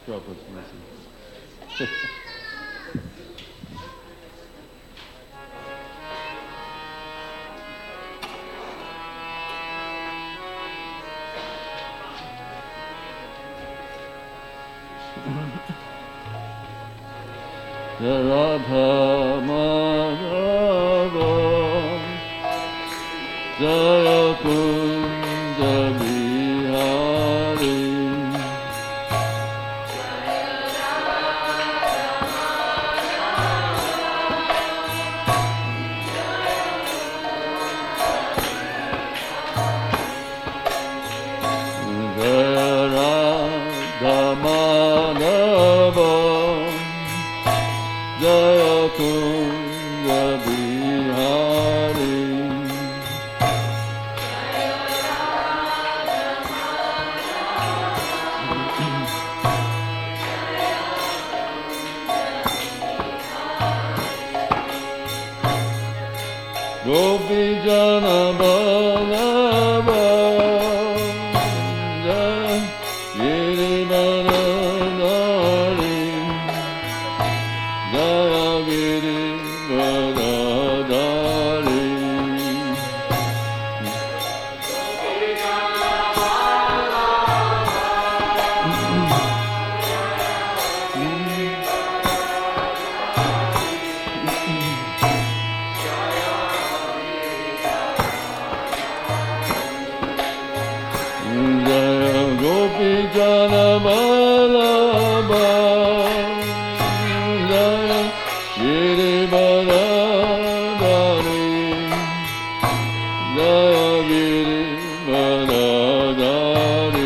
Prabhupada's message. Radha Madhava Jaya Kunja Bihari Jaya Radha Madhava Jaya Kunja Bihari Gopi Jana Ballabha Jaya Girivara Dhari Jaya Girivara Dhari Jaya Gopi Jana Ballabha Jaya Girivara Dhari Jaya Girivara Dhari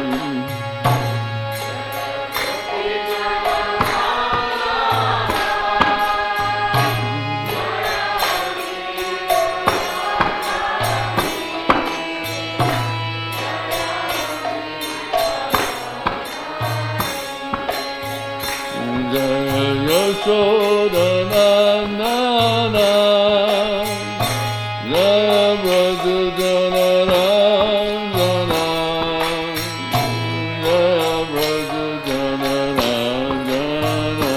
Jaya Yashoda Nandana Jaya Braja Jana Ranjana Jaya Braja Jana Ranjana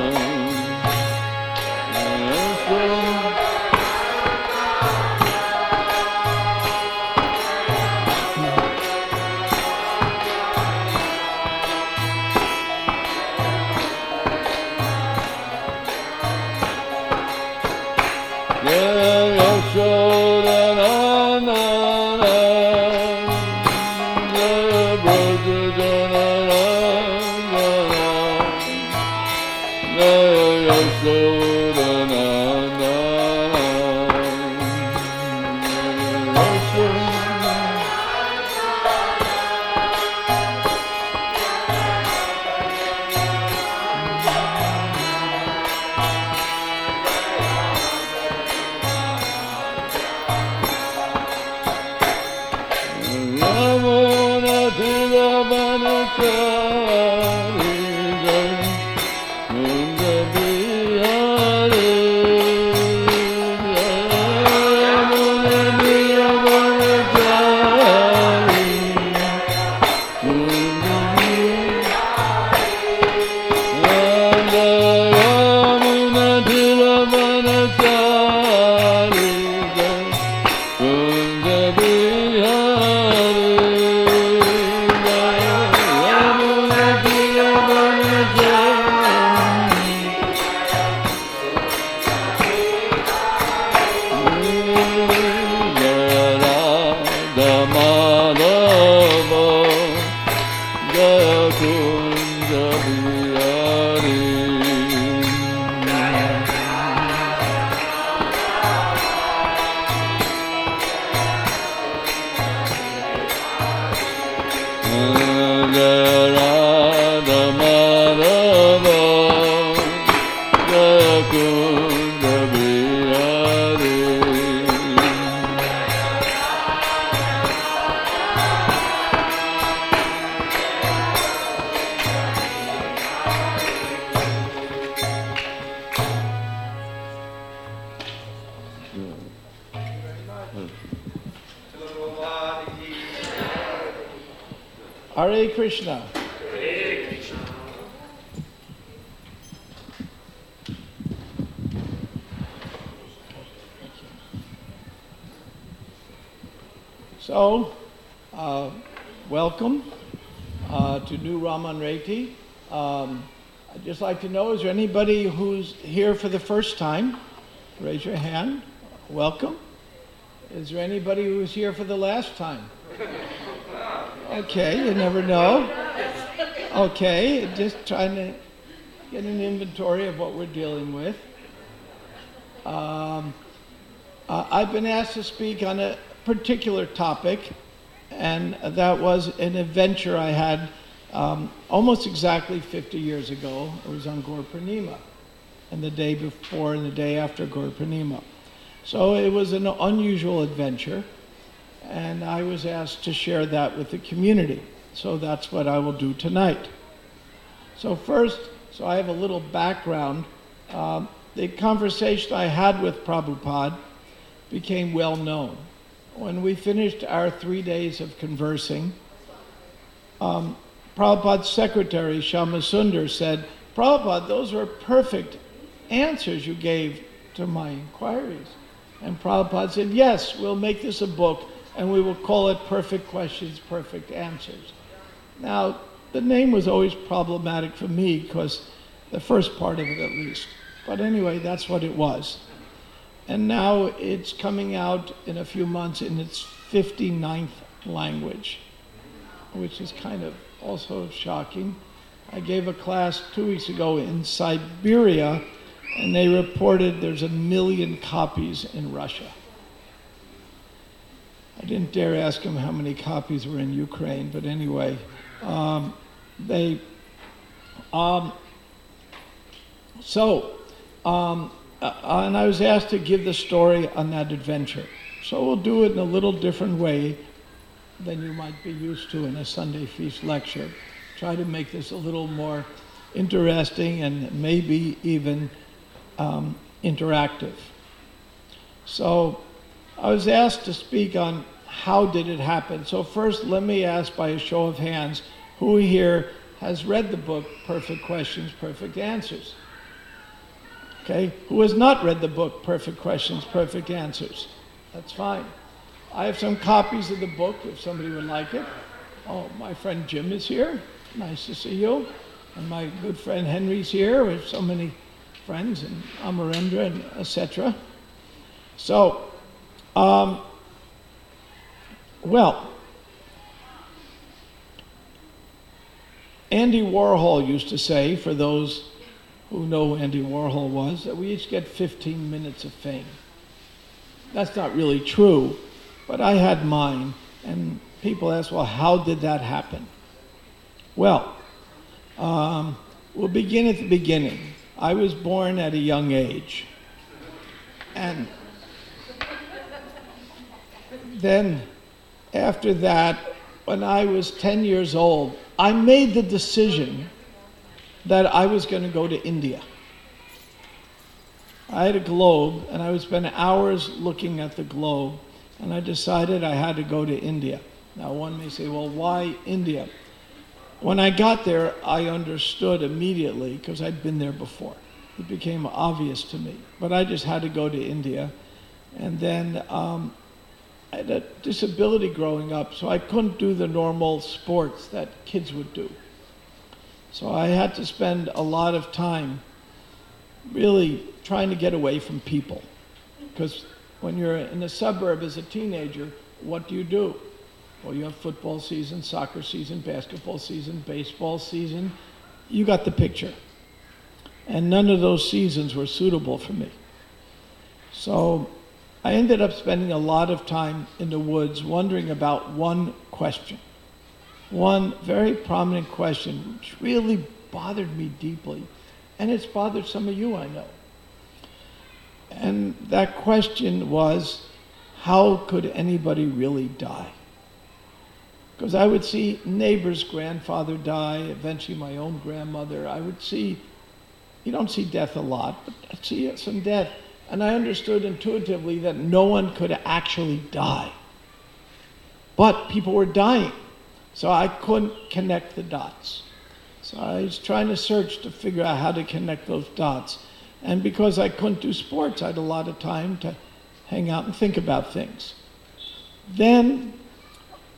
Jaya Yashoda Nandana Jaya Braja Jana Ranjana Jaya Yashoda Nandana Yamuna Thilavanachari Jaya Kunja Bihari Yamuna Thilavanachari Kunja Yamuna Thilavanachari Jaya Kunja Bihari Yamuna Jaya Radha Madhava Jaya Kunja Bihari Jaya Radha Madhava Jaya Kunja Bihari Hare Krishna. Hare Krishna. So, welcome to New Raman Reti. I'd just like to know, is there anybody who's here for the first time? Raise your hand. Welcome. Is there anybody who's here for the last time? Okay, you never know. Okay, just trying to get an inventory of what we're dealing with. I've been asked to speak on a particular topic, and that was an adventure I had almost exactly 50 years ago. It was on Gaur Purnima, and the day before and the day after Gaur Purnima. So it was an unusual adventure, and I was asked to share that with the community. So that's what I will do tonight. So first, I have a little background. The conversation I had with Prabhupada became well known. When we finished our 3 days of conversing, Prabhupada's secretary, Shama Sundar, said, "Prabhupada, those were perfect answers you gave to my inquiries." And Prabhupada said, "Yes, we'll make this a book and we will call it Perfect Questions, Perfect Answers." Now, the name was always problematic for me because the first part of it at least. But anyway, that's what it was. And now it's coming out in a few months in its 59th language, which is kind of also shocking. I gave a class 2 weeks ago in Siberia, and they reported there's 1 million copies in Russia. I didn't dare ask them how many copies were in Ukraine, but anyway, and I was asked to give the story on that adventure. So we'll do it in a little different way than you might be used to in a Sunday feast lecture. Try to make this a little more interesting and maybe even interactive. So I was asked to speak on how did it happen. So first, let me ask by a show of hands, who here has read the book, Perfect Questions, Perfect Answers? Okay, who has not read the book, Perfect Questions, Perfect Answers? That's fine. I have some copies of the book if somebody would like it. Oh, my friend Jim is here. Nice to see you. And my good friend Henry's here. We have so many friends, and Amarendra, and etc. So, Andy Warhol used to say, for those who know who Andy Warhol was, that we each get 15 minutes of fame. That's not really true, but I had mine, and people ask, well, how did that happen? Well, we'll begin at the beginning. I was born at a young age, and then after that, when I was 10 years old, I made the decision that I was going to go to India. I had a globe, and I would spend hours looking at the globe, and I decided I had to go to India. Now, one may say, well, why India? When I got there, I understood immediately, because I'd been there before. It became obvious to me. But I just had to go to India. And then I had a disability growing up, so I couldn't do the normal sports that kids would do. So I had to spend a lot of time really trying to get away from people. Because when you're in a suburb as a teenager, what do? Well, you have football season, soccer season, basketball season, baseball season. You got the picture. And none of those seasons were suitable for me. So I ended up spending a lot of time in the woods wondering about one question. One very prominent question, which really bothered me deeply. And it's bothered some of you, I know. And that question was, how could anybody really die? Because I would see neighbor's grandfather die, eventually my own grandmother. I would see, you don't see death a lot, but I'd see some death. And I understood intuitively that no one could actually die. But people were dying. So I couldn't connect the dots. So I was trying to search to figure out how to connect those dots. And because I couldn't do sports, I had a lot of time to hang out and think about things. Then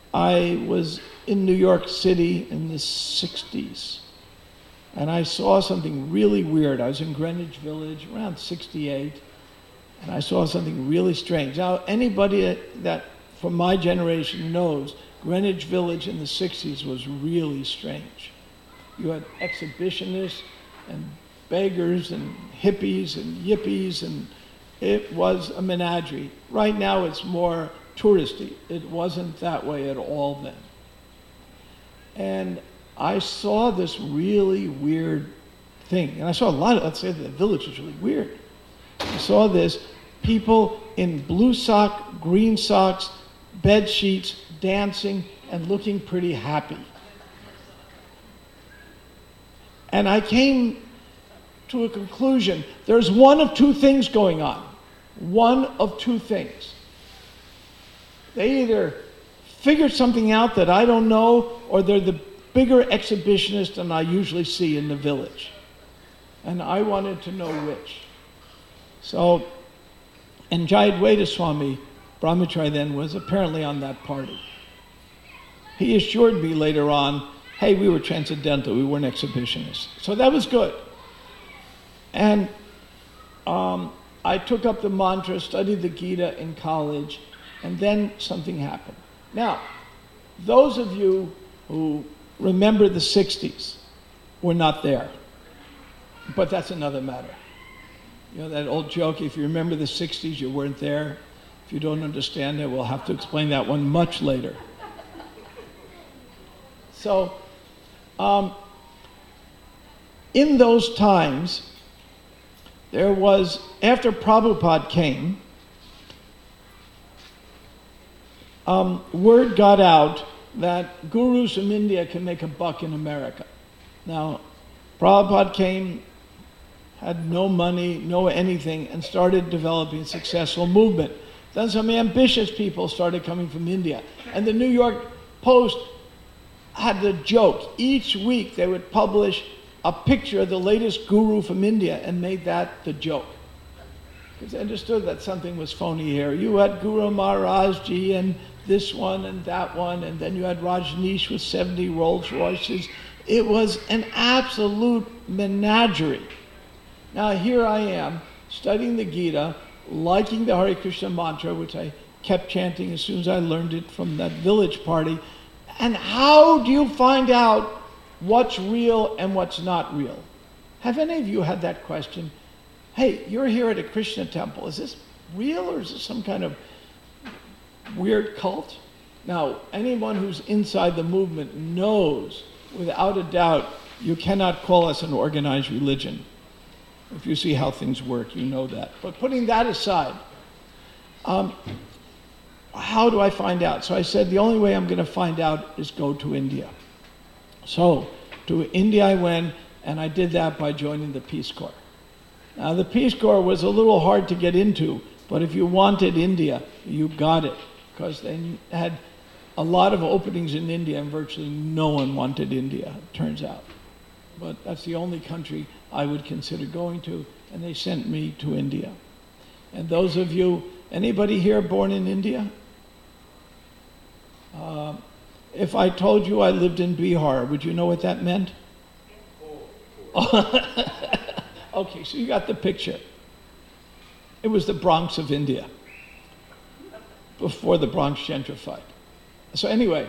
I was in New York City in the 60s, and I saw something really weird. I was in Greenwich Village around 68, and I saw something really strange. Now, anybody that from my generation knows Greenwich Village in the 60s was really strange. You had exhibitionists and beggars and hippies and yippies, and it was a menagerie. Right now it's more touristy. It wasn't that way at all then. And I saw this really weird thing. And I saw a lot of, let's say the village was really weird. I saw this, people in blue sock, green socks, bed sheets, dancing and looking pretty happy. And I came to a conclusion. There's one of two things going on. One of two things. They either figured something out that I don't know, or they're the bigger exhibitionist than I usually see in the village. And I wanted to know which. So, and Jayadvaita Swami, Brahmachari then, was apparently on that party. He assured me later on, hey, we were transcendental, we weren't exhibitionists. So that was good. And I took up the mantra, studied the Gita in college, and then something happened. Now, those of you who remember the 60s were not there. But that's another matter. You know that old joke, if you remember the 60s, you weren't there. If you don't understand it, we'll have to explain that one much later. So, in those times, there was, after Prabhupada came, word got out that gurus from India can make a buck in America. Now, Prabhupada came, had no money, no anything, and started developing a successful movement. Then some ambitious people started coming from India. And the New York Post had the joke. Each week they would publish a picture of the latest guru from India and made that the joke. Because they understood that something was phony here. You had Guru Maharaj Ji and this one and that one, and then you had Rajneesh with 70 Rolls Royces. It was an absolute menagerie. Now here I am, studying the Gita, liking the Hare Krishna mantra, which I kept chanting as soon as I learned it from that village party. And how do you find out what's real and what's not real? Have any of you had that question? Hey, you're here at a Krishna temple. Is this real or is this some kind of weird cult? Now, anyone who's inside the movement knows, without a doubt, you cannot call us an organized religion. If you see how things work, you know that. But putting that aside, how do I find out? So I said, the only way I'm going to find out is go to India. So to India I went, and I did that by joining the Peace Corps. Now the Peace Corps was a little hard to get into, but if you wanted India, you got it, because they had a lot of openings in India, and virtually no one wanted India, it turns out. But that's the only country I would consider going to, and they sent me to India. And those of you, anybody here born in India? If I told you I lived in Bihar, would you know what that meant? Okay, so you got the picture. It was the Bronx of India, before the Bronx gentrified. So anyway,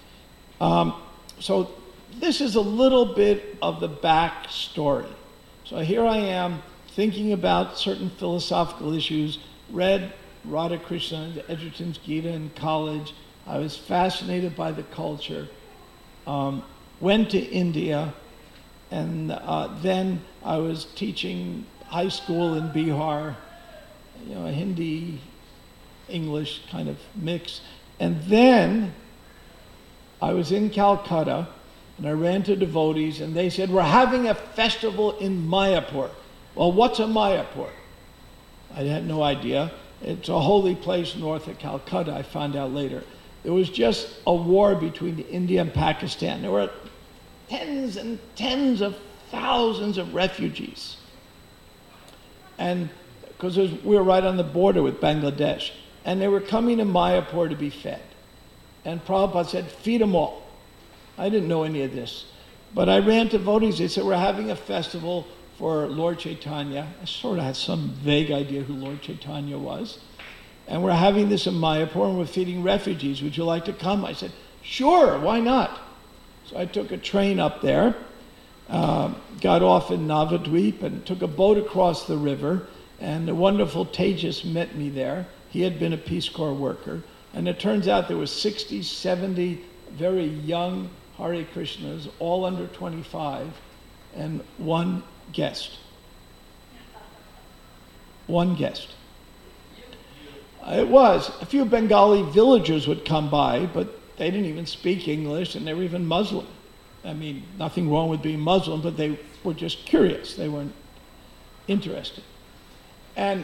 so this is a little bit of the backstory. So here I am thinking about certain philosophical issues, read Radhakrishna, Edgerton's Gita in college. I was fascinated by the culture, went to India, and then I was teaching high school in Bihar, you know, a Hindi, English kind of mix. And then I was in Calcutta, and I ran to devotees, and they said, we're having a festival in Mayapur. Well, what's a Mayapur? I had no idea. It's a holy place north of Calcutta, I found out later. There was just a war between India and Pakistan. There were tens and tens of thousands of refugees. And because we were right on the border with Bangladesh. And they were coming to Mayapur to be fed. And Prabhupada said, feed them all. I didn't know any of this. But I ran to devotees. They said, we're having a festival for Lord Chaitanya. I sort of had some vague idea who Lord Chaitanya was. And we're having this in Mayapur, and we're feeding refugees. Would you like to come? I said, sure, why not? So I took a train up there, got off in Navadvip, and took a boat across the river. And the wonderful Tejas met me there. He had been a Peace Corps worker. And it turns out there were 60, 70 very young Hare Krishnas, all under 25, and one guest. One guest. It was. A few Bengali villagers would come by, but they didn't even speak English, and they were even Muslim. I mean, nothing wrong with being Muslim, but they were just curious. They weren't interested. And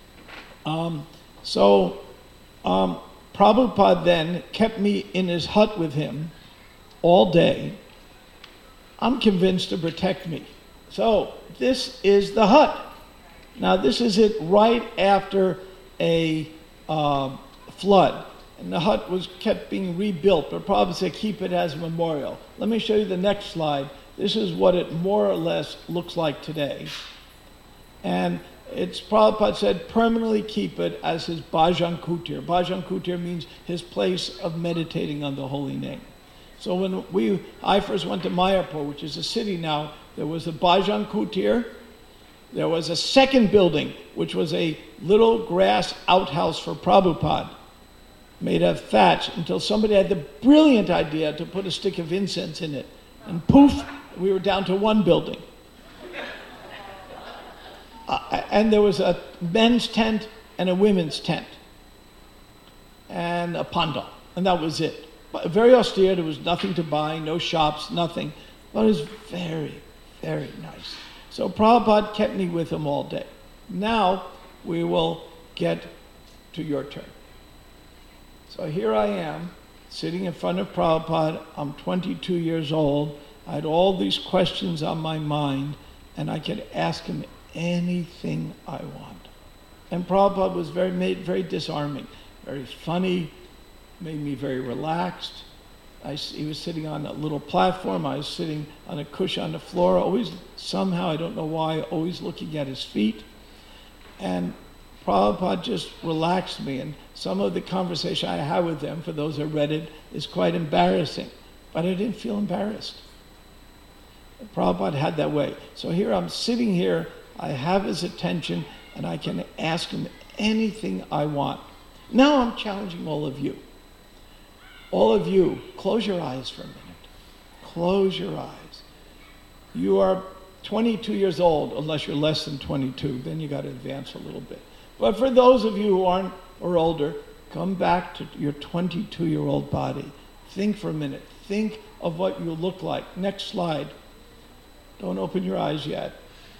Prabhupada then kept me in his hut with him all day. I'm convinced to protect me. So this is the hut. Now this is it right after a flood. And the hut was kept being rebuilt, but Prabhupada said keep it as a memorial. Let me show you the next slide. This is what it more or less looks like today. And it's Prabhupada said permanently keep it as his Bhajan Kutir. Bhajan Kutir means his place of meditating on the holy name. So when I first went to Mayapur, which is a city now, there was a Bhajan Kutir. There was a second building, which was a little grass outhouse for Prabhupada, made of thatch, until somebody had the brilliant idea to put a stick of incense in it. And poof, we were down to one building. And there was a men's tent and a women's tent and a pandal, and that was it. But very austere. There was nothing to buy, no shops, nothing. But it was very, very nice. So Prabhupada kept me with him all day. Now we will get to your turn. So here I am, sitting in front of Prabhupada. I'm 22 years old. I had all these questions on my mind, and I could ask him anything I want. And Prabhupada was made very disarming, very funny, made me very relaxed. He was sitting on a little platform. I was sitting on a cushion on the floor, always somehow, I don't know why, always looking at his feet. And Prabhupada just relaxed me. And some of the conversation I had with them, for those who read it, is quite embarrassing. But I didn't feel embarrassed. Prabhupada had that way. So here I'm sitting here, I have his attention, and I can ask him anything I want. Now I'm challenging all of you. All of you, close your eyes for a minute. Close your eyes. You are 22 years old, unless you're less than 22, then you got to advance a little bit. But for those of you who aren't or older, come back to your 22-year-old body. Think for a minute. Think of what you look like. Next slide. Don't open your eyes yet.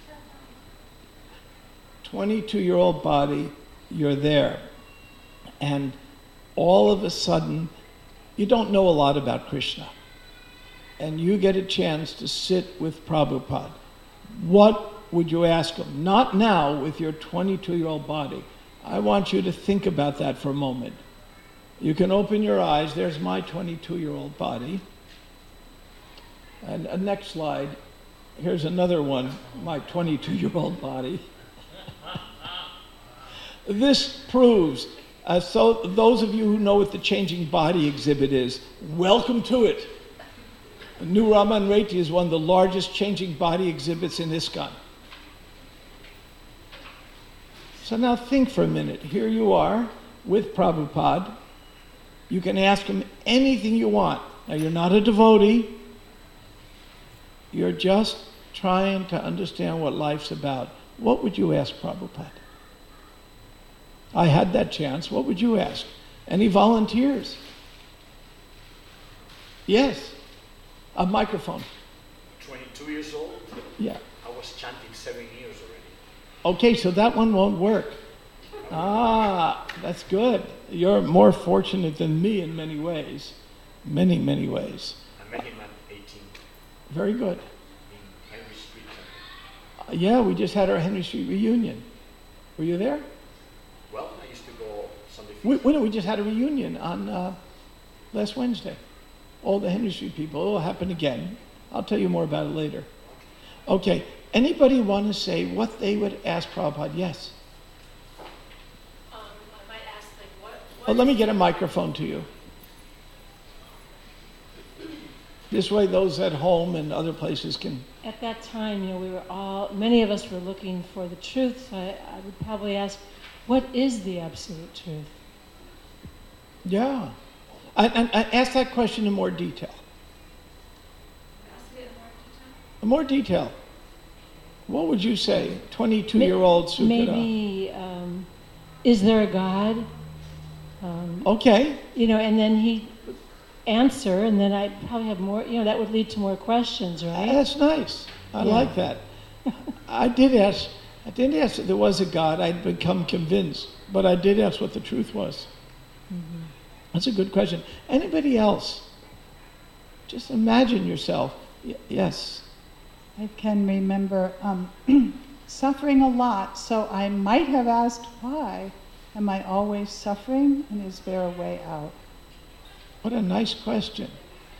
22-year-old body, you're there. And all of a sudden, you don't know a lot about Krishna. And you get a chance to sit with Prabhupada. What would you ask him? Not now with your 22-year-old body. I want you to think about that for a moment. You can open your eyes. There's my 22-year-old body. And next slide. Here's another one, my 22-year-old body. This proves, so those of you who know what the changing body exhibit is, welcome to it. New Raman Reti is one of the largest changing body exhibits in ISKCON. So now think for a minute. Here you are with Prabhupada. You can ask him anything you want. Now you're not a devotee. You're just trying to understand what life's about. What would you ask Prabhupada? I had that chance. What would you ask? Any volunteers? Yes. A microphone. 22 years old? Yeah. I was chanting 7 years already. Okay, so that one won't work. Ah, that's good. You're more fortunate than me in many ways. Many, many ways. I met him at 18 Very good. in Henry Street. Yeah, we just had our Henry Street reunion. Were you there? Well, I used to go Sunday feast. We just had a reunion on last Wednesday. All the Henry Street people. It will happen again. I'll tell you more about it later. Okay, anybody want to say what they would ask Prabhupada? Yes. I might ask, like, what Oh, let me get a microphone to you. This way those at home and other places can... At that time, many of us were looking for the truth, so I would probably ask, what is the absolute truth? Yeah. And ask that question in more detail. ask it in more detail? In more detail. What would you say, 22-year-old Sukada? Maybe, is there a God? Okay. And then he answer, and then I'd probably have more, that would lead to more questions, right? That's nice. I Yeah. like that. I didn't ask if there was a God. I'd become convinced. But I did ask what the truth was. Mm-hmm. That's a good question. Anybody else? Just imagine yourself. Yes. I can remember suffering a lot, so I might have asked why. Am I always suffering, and is there a way out? What a nice question.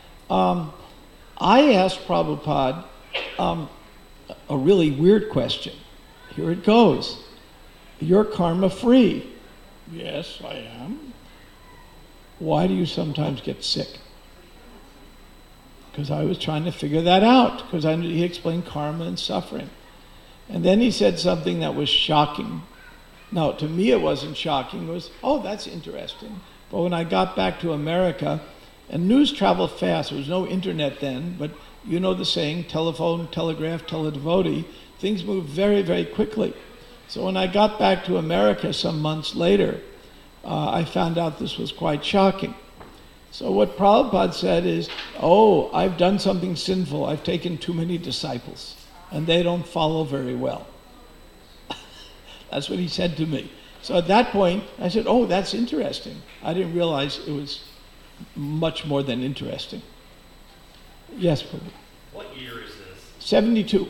I asked Prabhupada a really weird question. Here it goes. You're karma free. Yes, I am. Why do you sometimes get sick? Because I was trying to figure that out, because he explained karma and suffering. And then he said something that was shocking. No, to me it wasn't shocking. It was, oh, that's interesting. But when I got back to America, and news traveled fast, there was no internet then, but you know the saying, telephone, telegraph, teledevotee, things moved very, very quickly. So when I got back to America some months later, I found out this was quite shocking. So what Prabhupada said is, oh, I've done something sinful. I've taken too many disciples, and they don't follow very well. That's what he said to me. So at that point, I said, oh, that's interesting. I didn't realize it was much more than interesting. Yes, Prabhu. What year is this? 72.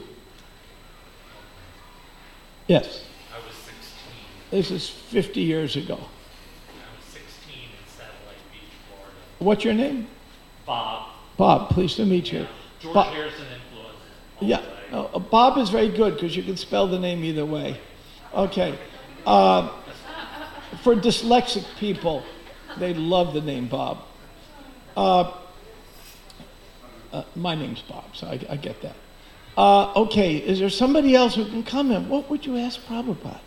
Yes. I was 16. This is 50 years ago. I was 16 in Satellite Beach, Florida. What's your name? Bob. Bob, pleased to meet you. George Bob- Harrison influences. Yeah, Bob is very good because you can spell the name either way. Okay. For dyslexic people, they love the name Bob. My name's Bob, so I get that. Okay, is there somebody else who can comment? What would you ask Prabhupada?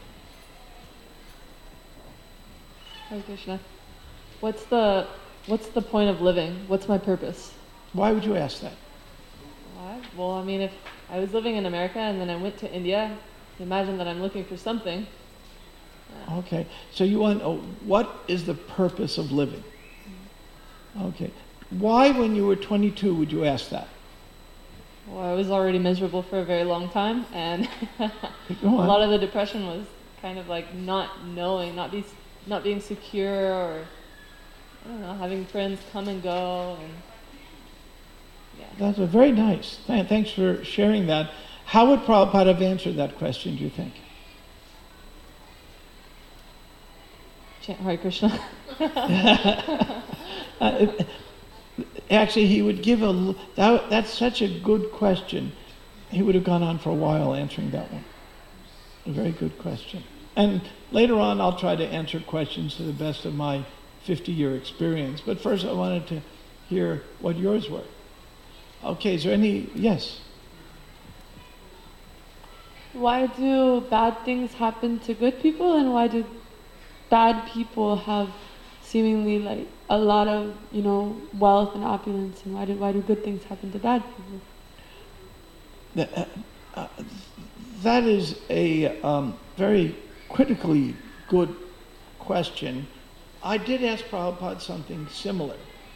Hare Krishna. What's the point of living? What's my purpose? Why would you ask that? Why? Well, I mean, if I was living in America and then I went to India, imagine that I'm looking for something. Okay, so you want, what is the purpose of living? Okay, why when you were 22 would you ask that? Well, I was already miserable for a very long time, and a Go on. lot of the depression was kind of like not knowing, not being secure, or I don't know, having friends come and go, and yeah. That's a very nice. Thanks for sharing that. How would Prabhupada have answered that question, do you think? Chant Hare Krishna. Actually, he would give that's such a good question. He would have gone on for a while answering that one. A very good question. And later on, I'll try to answer questions to the best of my 50-year experience. But first, I wanted to hear what yours were. Okay, is there any? Yes. Why do bad things happen to good people, and why do bad people have seemingly like a lot of, wealth and opulence, and why do good things happen to bad people? That is a very critically good question. I did ask Prabhupada something similar.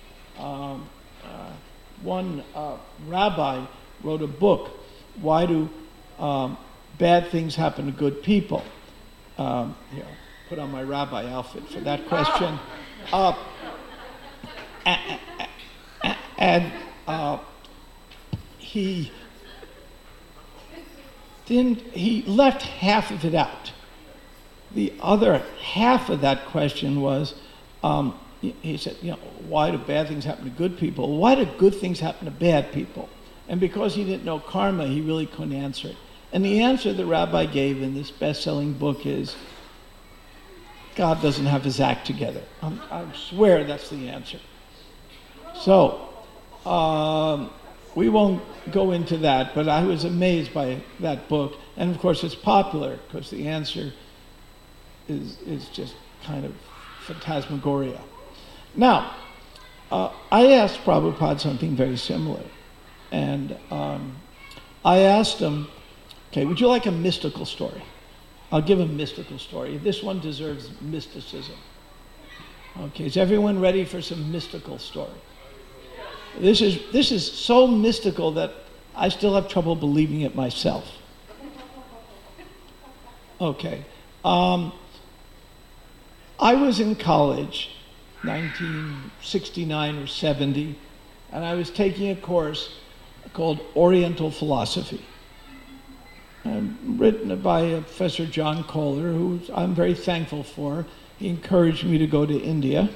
One rabbi wrote a book, Why Do Bad Things Happen to Good People? Here, put on my rabbi outfit for that question. And he left half of it out. The other half of that question was, he said, why do bad things happen to good people? Why do good things happen to bad people? And because he didn't know karma, he really couldn't answer it. And the answer the rabbi gave in this best-selling book is, God doesn't have his act together. I swear that's the answer. So, we won't go into that, but I was amazed by that book. And of course it's popular because the answer is just kind of phantasmagoria. Now, I asked Prabhupada something very similar. And I asked him, okay, would you like a mystical story? I'll give a mystical story. This one deserves mysticism. Okay, is everyone ready for some mystical story? This is so mystical that I still have trouble believing it myself. Okay. I was in college, 1969 or 70, and I was taking a course called Oriental Philosophy, written by Professor John Kohler, who I'm very thankful for. He encouraged me to go to India.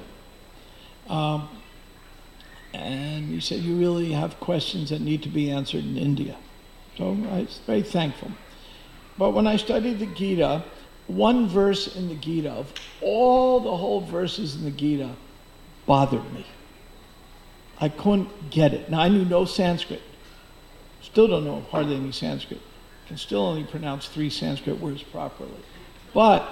And he said, you really have questions that need to be answered in India. So I was very thankful. But when I studied the Gita, one verse in the Gita, of all the whole verses in the Gita, bothered me. I couldn't get it. Now, I knew no Sanskrit. Still don't know hardly any Sanskrit. Can still only pronounce 3 Sanskrit words properly. But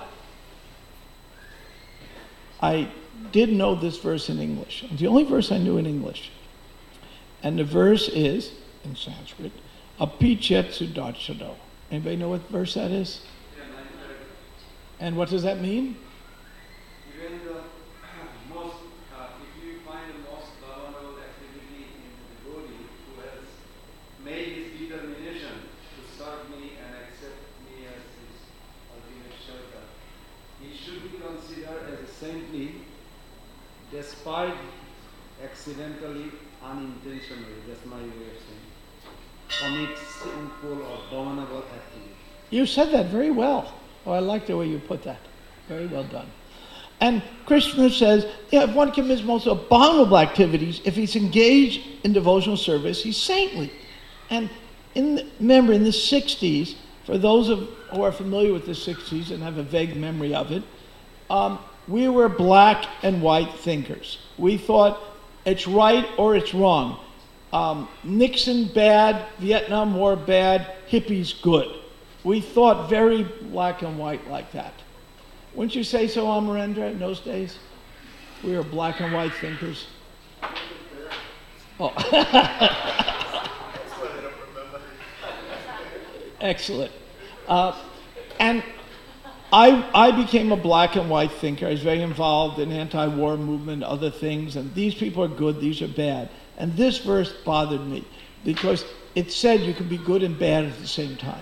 I did know this verse in English. It's the only verse I knew in English. And the verse is, in Sanskrit, Apichet Sudachado. Anybody know what verse that is? And what does that mean? Even the most, if you find the most vulnerable activity in the devotee who has made his determination to serve me and accept me as his ultimate shelter, he should be considered as a saintly despite accidentally, unintentionally, that's my way of saying, commit sinful or abominable activity. You said that very well. Oh, I like the way you put that. Very well done. And Krishna says, if one commits most abominable activities, if he's engaged in devotional service, he's saintly. And remember, in the 60s, for those who are familiar with the 60s and have a vague memory of it, we were black and white thinkers. We thought it's right or it's wrong. Nixon bad, Vietnam War bad, hippies good. We thought very black and white like that. Wouldn't you say so, Amarendra, in those days? We were black and white thinkers. Oh. Excellent. And I became a black and white thinker. I was very involved in anti-war movement, other things, and these people are good, these are bad. And this verse bothered me because it said you can be good and bad at the same time.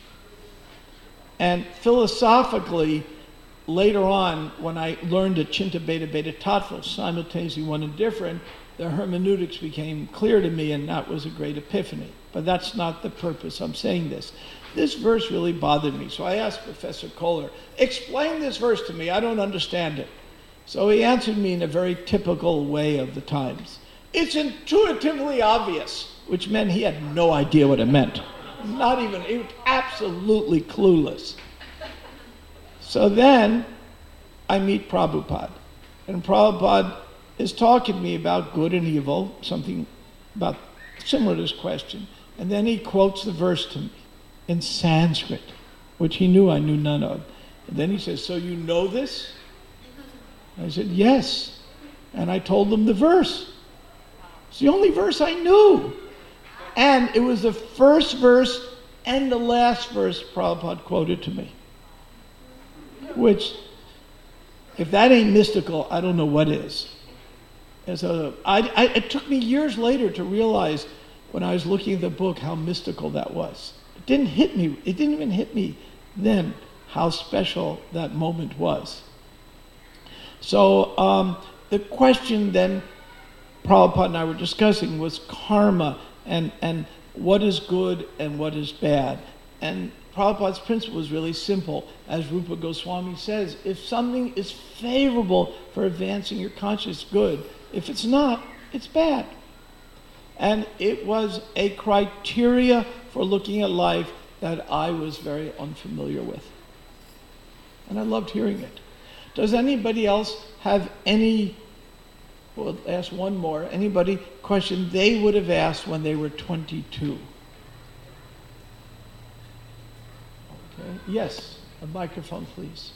And philosophically, later on, when I learned that Chinta Beta Beta Tattva, simultaneously one and different, the hermeneutics became clear to me, and that was a great epiphany. But that's not the purpose I'm saying this. This verse really bothered me. So I asked Professor Kohler, explain this verse to me, I don't understand it. So he answered me in a very typical way of the times. It's intuitively obvious, which meant he had no idea what it meant. Not even, he was absolutely clueless. So then I meet Prabhupada. And Prabhupada is talking to me about good and evil, something about similar to this question. And then he quotes the verse to me in Sanskrit, which he knew I knew none of. And then he says, so you know this? I said, yes. And I told him the verse. It's the only verse I knew. And it was the first verse and the last verse Prabhupada quoted to me. Which, if that ain't mystical, I don't know what is. And so it took me years later to realize when I was looking at the book how mystical that was. It didn't hit me. It didn't even hit me then how special that moment was. So the question then Prabhupada and I were discussing was karma and what is good and what is bad. And Prabhupada's principle is really simple. As Rupa Goswami says, if something is favorable for advancing your conscious, good. If it's not, it's bad. And it was a criteria for looking at life that I was very unfamiliar with. And I loved hearing it. Does anybody else have any, we'll ask one more, anybody question they would have asked when they were 22? Okay. Yes, a microphone, please.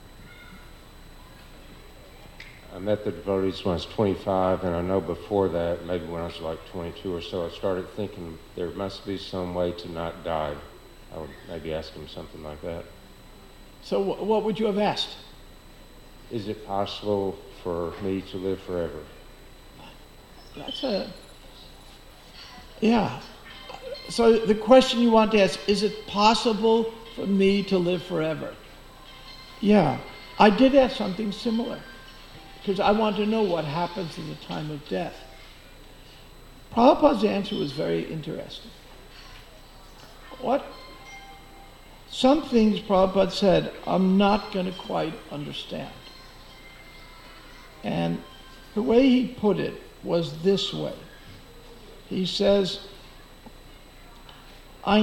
I met the devotees when I was 25, and I know before that, maybe when I was like 22 or so, I started thinking there must be some way to not die. I would maybe ask them something like that. So what would you have asked? Is it possible for me to live forever? Yeah. So the question you want to ask, is it possible for me to live forever? Yeah. I did ask something similar, because I want to know what happens in the time of death. Prabhupada's answer was very interesting. Some things Prabhupada said, I'm not going to quite understand. And the way he put it was this way. He says, told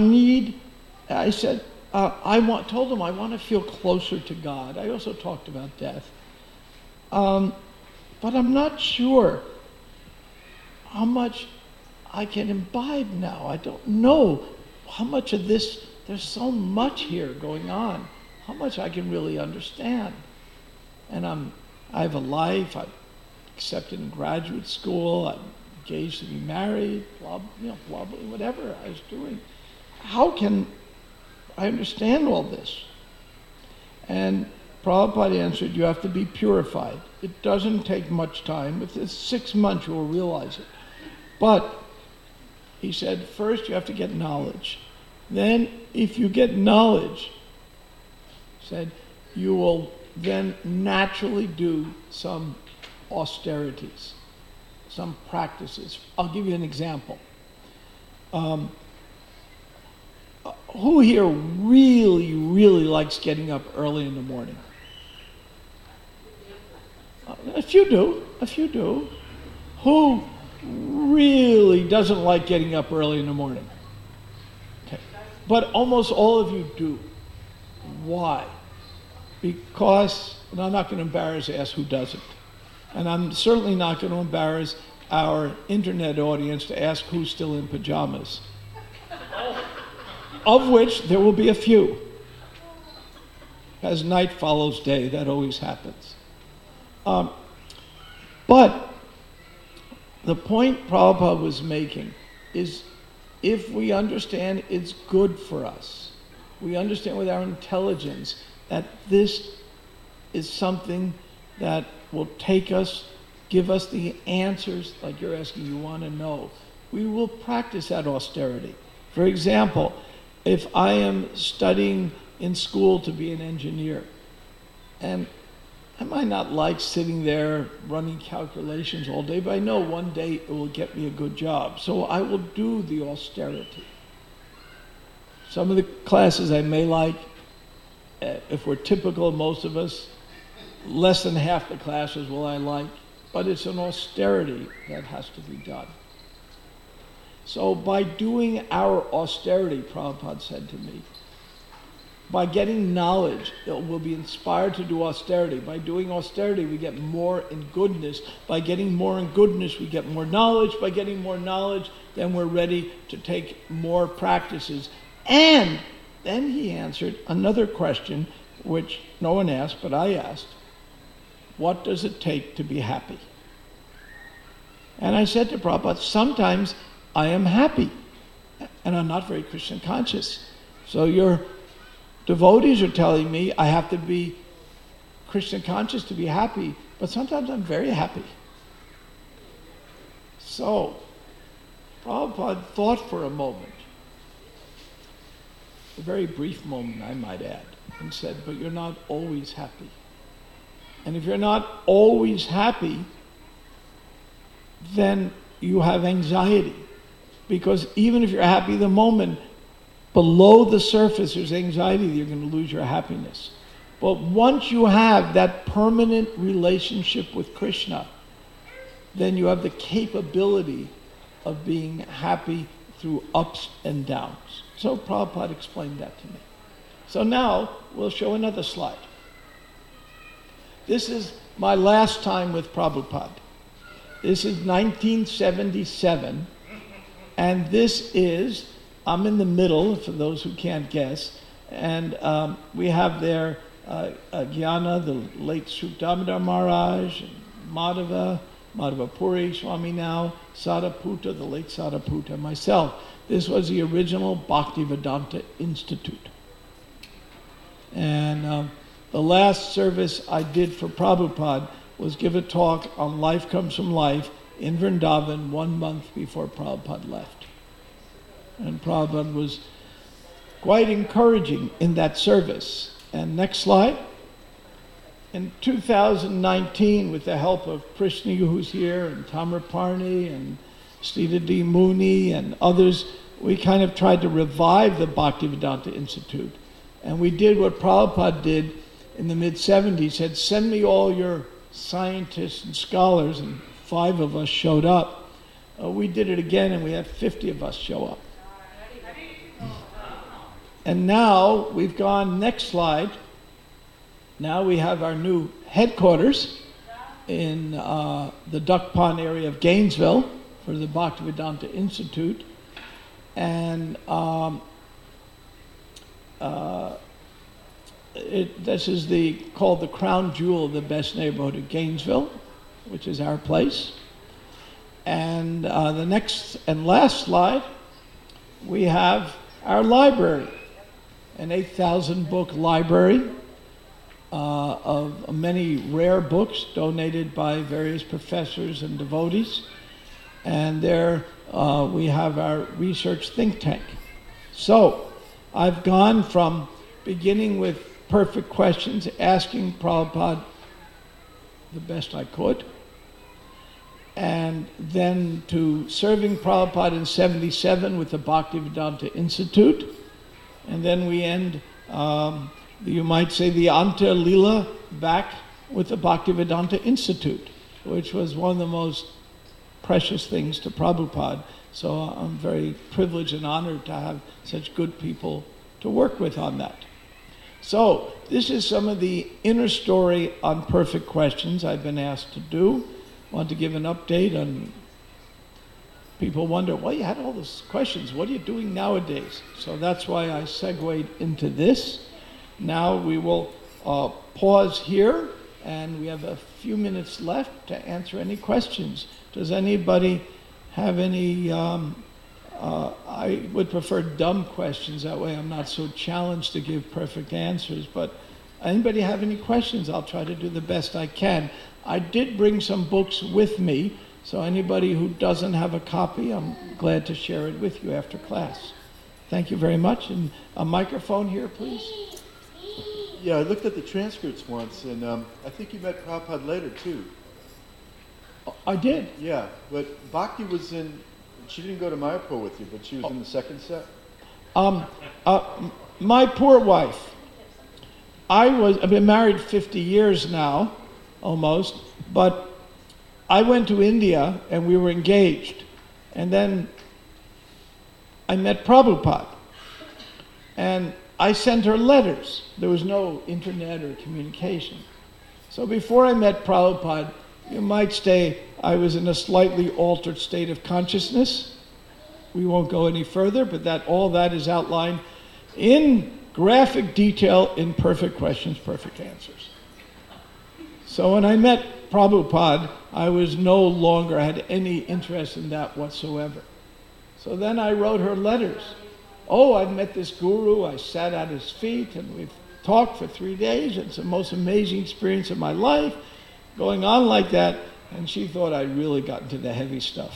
him I want to feel closer to God. I also talked about death. But I'm not sure how much I can imbibe now. I don't know how much of this, there's so much here going on, how much I can really understand. And I have a life, I'm accepted in graduate school, I'm engaged to be married, blah, whatever I was doing. How can I understand all this? And Prabhupada answered, you have to be purified. It doesn't take much time. If it's 6 months, you will realize it. But he said, first you have to get knowledge. Then, if you get knowledge, he said, you will then naturally do some austerities, some practices. I'll give you an example. Who here really, really likes getting up early in the morning? A few do. Who really doesn't like getting up early in the morning? Okay. But almost all of you do. Why? Because, and I'm not going to embarrass ask who doesn't. And I'm certainly not going to embarrass our internet audience to ask who's still in pajamas. Of which there will be a few. As night follows day, that always happens. But the point Prabhupada was making is, if we understand it's good for us, we understand with our intelligence that this is something that will take us, give us the answers, like you're asking, you want to know, we will practice that austerity. For example, if I am studying in school to be an engineer, and I might not like sitting there running calculations all day, but I know one day it will get me a good job. So I will do the austerity. Some of the classes I may like, if we're typical of most of us, less than half the classes will I like, but it's an austerity that has to be done. So by doing our austerity, Prabhupada said to me, by getting knowledge, we'll be inspired to do austerity. By doing austerity, we get more in goodness. By getting more in goodness, we get more knowledge. By getting more knowledge, then we're ready to take more practices. And then he answered another question, which no one asked, but I asked. What does it take to be happy? And I said to Prabhupada, sometimes I am happy, and I'm not very Krishna conscious. So your devotees are telling me I have to be Krishna conscious to be happy, but sometimes I'm very happy. So Prabhupada thought for a moment, a very brief moment I might add, and said, but you're not always happy. And if you're not always happy, then you have anxiety. Because even if you're happy the moment, below the surface, there's anxiety that you're going to lose your happiness. But once you have that permanent relationship with Krishna, then you have the capability of being happy through ups and downs. So Prabhupada explained that to me. So now we'll show another slide. This is my last time with Prabhupada. This is 1977, and this is, I'm in the middle, for those who can't guess, and we have there Gyana, the late Sri Damodar Maharaj, and Madhava Puri Swami now, Sadaputa, the late Sadaputa, and myself. This was the original Bhaktivedanta Institute. And the last service I did for Prabhupada was give a talk on Life Comes from Life in Vrindavan 1 month before Prabhupada left. And Prabhupada was quite encouraging in that service. And next slide. In 2019, with the help of Krishna, who's here, and Tamraparni, and Sthita D. Muni, and others, we kind of tried to revive the Bhaktivedanta Institute. And we did what Prabhupada did in the mid-70s, said, send me all your scientists and scholars, and 5 of us showed up. We did it again, and we had 50 of us show up. And now we've gone, next slide, now we have our new headquarters in the Duck Pond area of Gainesville for the Bhaktivedanta Institute. And this is called the crown jewel of the best neighborhood of Gainesville, which is our place. And the next and last slide, we have our library, an 8,000 book library of many rare books donated by various professors and devotees. And there we have our research think tank. So I've gone from beginning with perfect questions, asking Prabhupada the best I could, and then to serving Prabhupada in 77 with the Bhaktivedanta Institute, and then we end, you might say, the Anta Lila back with the Bhaktivedanta Institute, which was one of the most precious things to Prabhupada. So I'm very privileged and honored to have such good people to work with on that. So this is some of the inner story on perfect questions I've been asked to do. I want to give an update on, people wonder, well, you had all those questions, what are you doing nowadays? So that's why I segued into this. Now we will pause here, and we have a few minutes left to answer any questions. Does anybody have any, I would prefer dumb questions, that way I'm not so challenged to give perfect answers, but anybody have any questions? I'll try to do the best I can. I did bring some books with me, so anybody who doesn't have a copy, I'm glad to share it with you after class. Thank you very much. And a microphone here, please. Yeah, I looked at the transcripts once, and I think you met Prabhupada later, too. I did. Yeah, but Bhakti was in, she didn't go to Mayapur with you, but she was in the second set? My poor wife. I've been married 50 years now, almost, but I went to India and we were engaged. And then I met Prabhupada. And I sent her letters. There was no internet or communication. So before I met Prabhupada, you might say I was in a slightly altered state of consciousness. We won't go any further, but all that is outlined in graphic detail in Perfect Questions, Perfect Answers. So when I met Prabhupada, I was no longer had any interest in that whatsoever. So then I wrote her letters. Oh, I've met this guru, I sat at his feet, and we've talked for 3 days. It's the most amazing experience of my life, going on like that. And she thought I'd really gotten to the heavy stuff.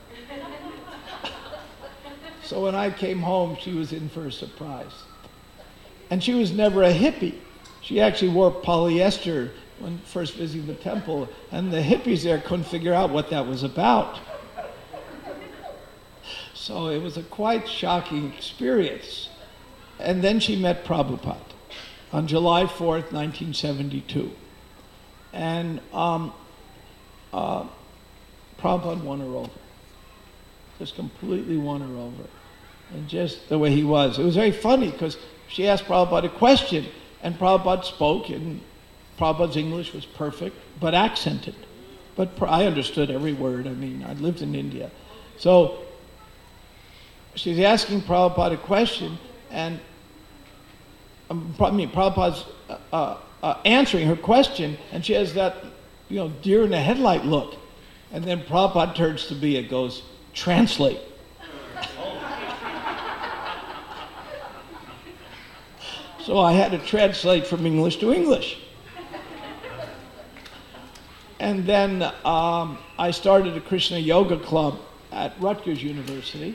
So when I came home, she was in for a surprise. And she was never a hippie. She actually wore polyester when first visiting the temple, and the hippies there couldn't figure out what that was about. So it was a quite shocking experience. and then she met Prabhupada on July 4th, 1972. And Prabhupada won her over. Just completely won her over. And just the way he was. It was very funny because she asked Prabhupada a question, and Prabhupada spoke, and Prabhupada's English was perfect, but accented. But I understood every word. I mean, I lived in India. So she's asking Prabhupada a question, and Prabhupada's answering her question, and she has that, deer in the headlight look. And then Prabhupada turns to me and goes, "Translate." So I had to translate from English to English. And then I started a Krishna Yoga Club at Rutgers University.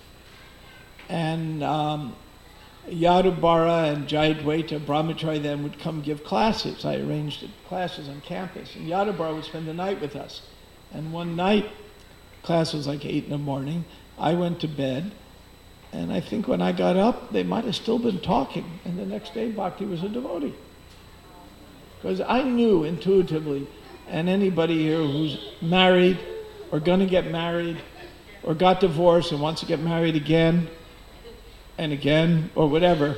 And Yadubara and Jayadvaita Brahmachari then would come give classes. I arranged classes on campus. And Yadubara would spend the night with us. And one night, class was like 8 in the morning, I went to bed. And I think when I got up, they might have still been talking. And the next day, Bhakti was a devotee. Because I knew intuitively, and anybody here who's married or going to get married or got divorced and wants to get married again and again or whatever,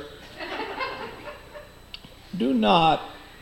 do not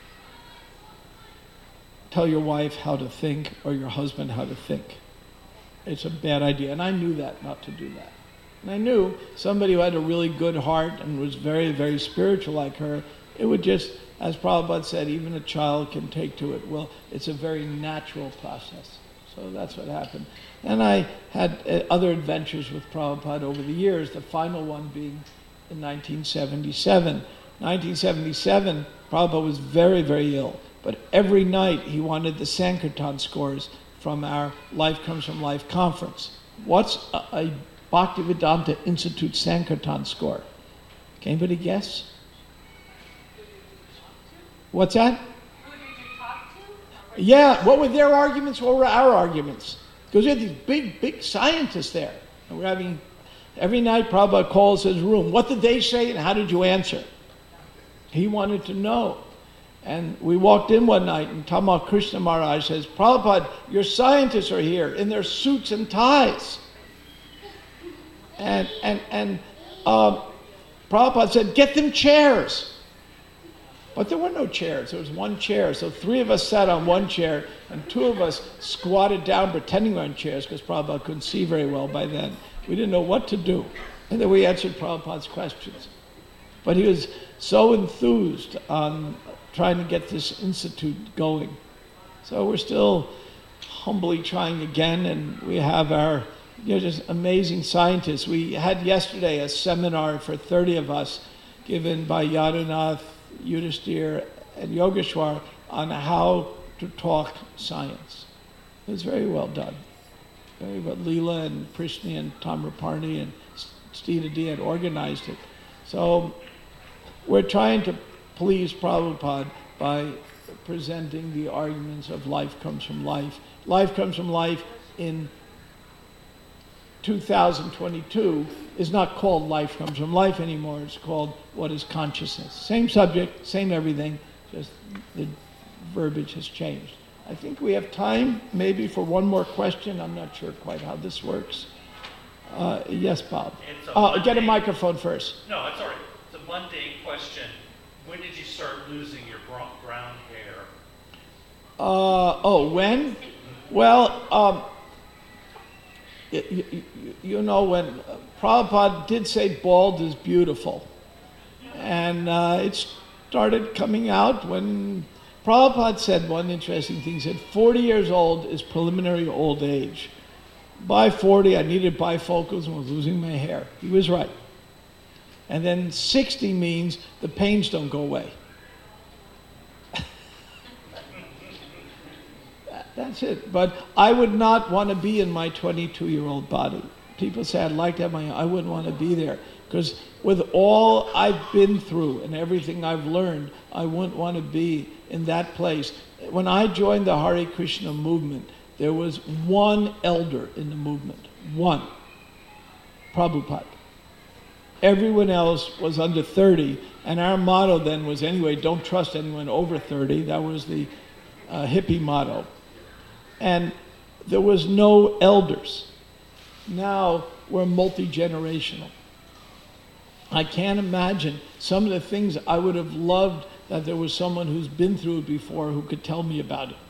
tell your wife how to think or your husband how to think. It's a bad idea. And I knew that, not to do that. And I knew somebody who had a really good heart and was very, very spiritual like her, it would just, as Prabhupada said, even a child can take to it. Well, it's a very natural process. So that's what happened. And I had other adventures with Prabhupada over the years, the final one being in 1977. 1977, Prabhupada was very, very ill. But every night he wanted the Sankirtan scores from our Life Comes From Life conference. What's a Bhaktivedanta Institute Sankirtan score? Can anybody guess? What's that? Who did you talk to? Yeah, what were their arguments? What were our arguments? Because we had these big scientists there. And we're having, every night Prabhupada calls his room. What did they say and how did you answer? He wanted to know. And we walked in one night and Tamal Krishna Maharaj says, "Prabhupada, your scientists are here in their suits and ties." And Prabhupada said, "Get them chairs." But there were no chairs. There was one chair. So 3 of us sat on one chair and 2 of us squatted down pretending we were on chairs because Prabhupada couldn't see very well by then. We didn't know what to do. And then we answered Prabhupada's questions. But he was so enthused on trying to get this institute going. So we're still humbly trying again, and we have our just amazing scientists. We had yesterday a seminar for 30 of us given by Yadunath, Yudhishthir, and Yogeshwar on how to talk science. It was very well done. Very well. Leela and Prishni and Tamraparni and Stita D had organized it. So we're trying to please Prabhupada by presenting the arguments of life comes from life. Life comes from life in 2022 is not called Life Comes From Life anymore. It's called What is Consciousness? Same subject, same everything, just the verbiage has changed. I think we have time maybe for one more question. I'm not sure quite how this works. Yes, Bob. Get a microphone first. No, it's all right. It's a mundane question. When did you start losing your brown hair? When? Well, you know, when Prabhupada did say bald is beautiful. And it started coming out when Prabhupada said one interesting thing. He said 40 years old is preliminary old age. By 40, I needed bifocals and was losing my hair. He was right. And then 60 means the pains don't go away. That's it. But I would not want to be in my 22-year-old body. People say I'd like to have I wouldn't want to be there. Because with all I've been through and everything I've learned, I wouldn't want to be in that place. When I joined the Hare Krishna movement, there was one elder in the movement. One. Prabhupada. Everyone else was under 30, and our motto then was anyway, don't trust anyone over 30. That was the hippie motto. And there was no elders. Now we're multi-generational. I can't imagine some of the things I would have loved that there was someone who's been through it before who could tell me about it.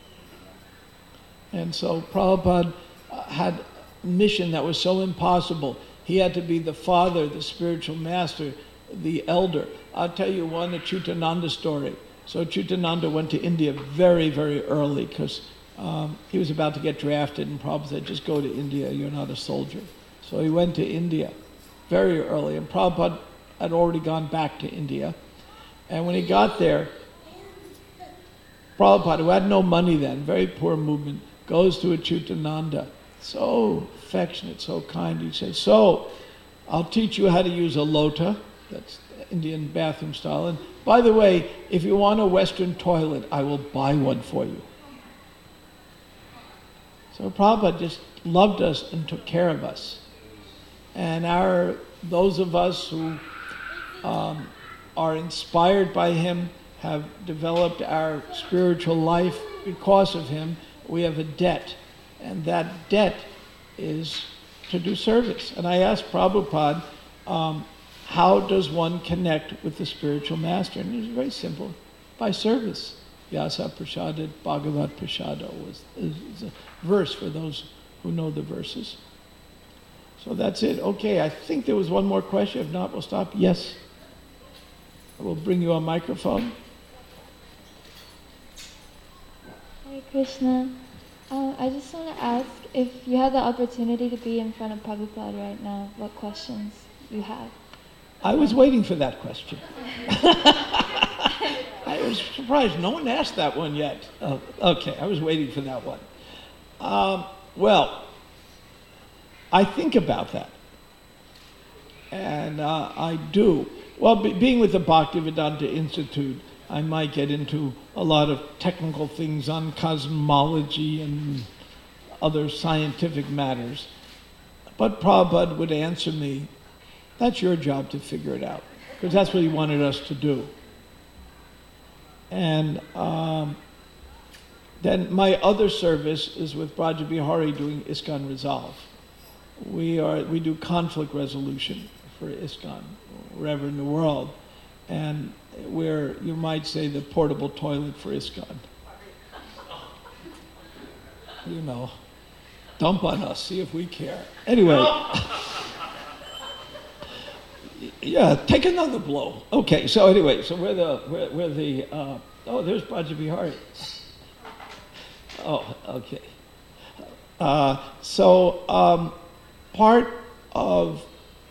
And so Prabhupada had a mission that was so impossible. He had to be the father, the spiritual master, the elder. I'll tell you one Achyutananda story. So Achyutananda went to India very, very early because he was about to get drafted, and Prabhupada said, just go to India, you're not a soldier. So he went to India very early, and Prabhupada had already gone back to India. And when he got there, Prabhupada, who had no money then, very poor movement, goes to Achyutananda. So affectionate, so kind. He says, so, I'll teach you how to use a lota, that's Indian bathroom style. And by the way, if you want a Western toilet, I will buy one for you. So Prabhupada just loved us and took care of us. And those of us who are inspired by him have developed our spiritual life because of him. We have a debt, and that debt is to do service. And I asked Prabhupada, how does one connect with the spiritual master? And it was very simple, by service. Yasa Prasada Bhagavat Prasada is a verse for those who know the verses. So that's it. Okay, I think there was one more question. If not, we'll stop. Yes? I will bring you a microphone. Hare Krishna. I just want to ask, if you had the opportunity to be in front of Prabhupada right now, what questions you have? I was waiting for that question. I was surprised. No one asked that one yet. Okay, I was waiting for that one. Well, I think about that. And I do. Well, being with the Bhaktivedanta Institute, I might get into a lot of technical things on cosmology and other scientific matters. But Prabhupada would answer me, that's your job to figure it out, because that's what he wanted us to do. And then my other service is with Braja Bihari doing ISKCON Resolve. We do conflict resolution for ISKCON wherever in the world, and we're, you might say, the portable toilet for ISKCON. You know, dump on us, see if we care. Anyway. Yeah, take another blow. Okay, so anyway, so we're the oh, there's Braja Bihari. Oh, okay. Part of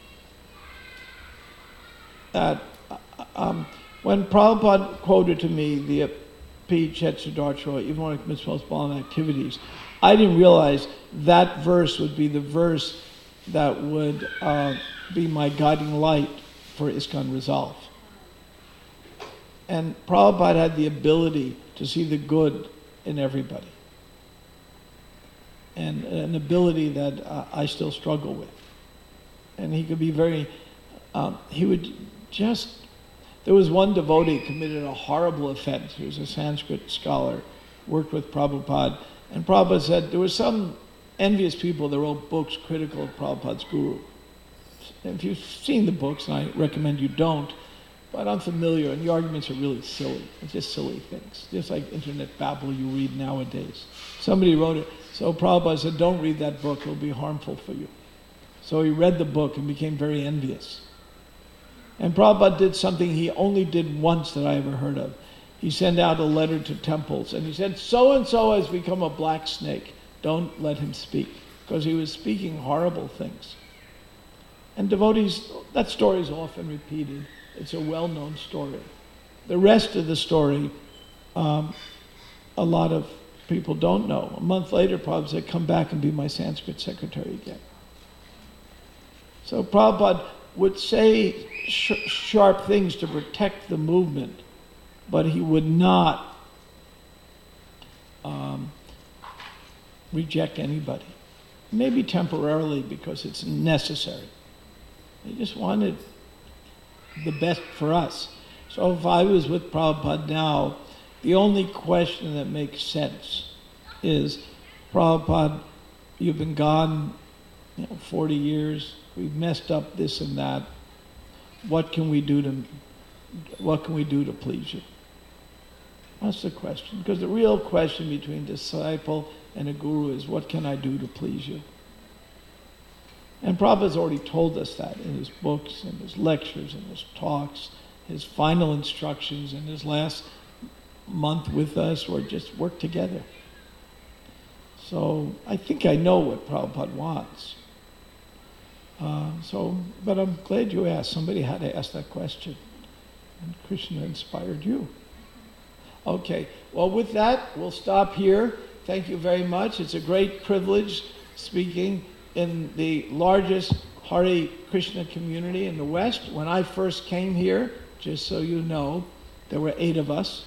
that, when Prabhupada quoted to me the P. Chetsudarcho, even when Mitzvot Balaam activities, I didn't realize that verse would be the verse that would be my guiding light for ISKCON Resolve. And Prabhupada had the ability to see the good in everybody. And an ability that I still struggle with. And he could be very, he would just, there was one devotee who committed a horrible offense. He was a Sanskrit scholar, worked with Prabhupada. And Prabhupada said, there were some envious people that wrote books critical of Prabhupada's guru. If you've seen the books, and I recommend you don't, but I'm familiar, and the arguments are really silly. It's just silly things, just like internet babble you read nowadays. Somebody wrote it, so Prabhupada said, don't read that book, it'll be harmful for you. So he read the book and became very envious. And Prabhupada did something he only did once that I ever heard of. He sent out a letter to temples, and he said, so-and-so has become a black snake. Don't let him speak, because he was speaking horrible things. And devotees, that story is often repeated. It's a well-known story. The rest of the story, a lot of people don't know. A month later, Prabhupada said, come back and be my Sanskrit secretary again. So Prabhupada would say sharp things to protect the movement, but he would not reject anybody. Maybe temporarily because it's necessary. They just wanted the best for us. So if I was with Prabhupada now, the only question that makes sense is, Prabhupada, you've been gone 40 years, we've messed up this and that. What can we do to please you? That's the question. Because the real question between disciple and a guru is, what can I do to please you? And Prabhupada's already told us that in his books, in his lectures, in his talks, his final instructions, in his last month with us, or just work together. So I think I know what Prabhupada wants. But I'm glad you asked. Somebody had to ask that question. And Krishna inspired you. Okay, well with that, we'll stop here. Thank you very much. It's a great privilege speaking in the largest Hare Krishna community in the West. When I first came here, just so you know, there were 8 of us.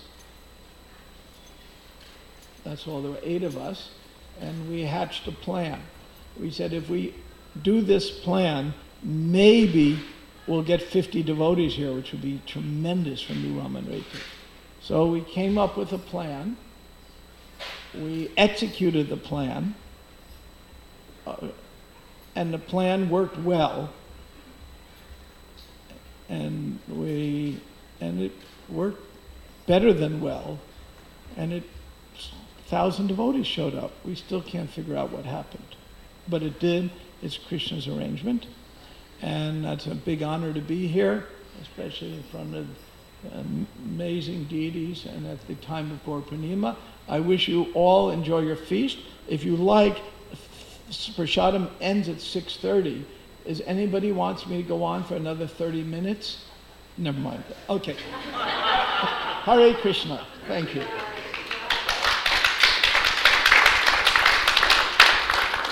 That's all, there were 8 of us. And we hatched a plan. We said if we do this plan, maybe we'll get 50 devotees here, which would be tremendous for New Raman Reti. So we came up with a plan. We executed the plan. And the plan worked well. And it worked better than well. And 1,000 devotees showed up. We still can't figure out what happened. But it did. It's Krishna's arrangement. And that's a big honor to be here, especially in front of amazing deities and at the time of Gaur Purnima. I wish you all enjoy your feast. If you like, Prasadam ends at 6:30. Is anybody wants me to go on for another 30 minutes? Never mind. Okay. Hare Krishna. Thank you.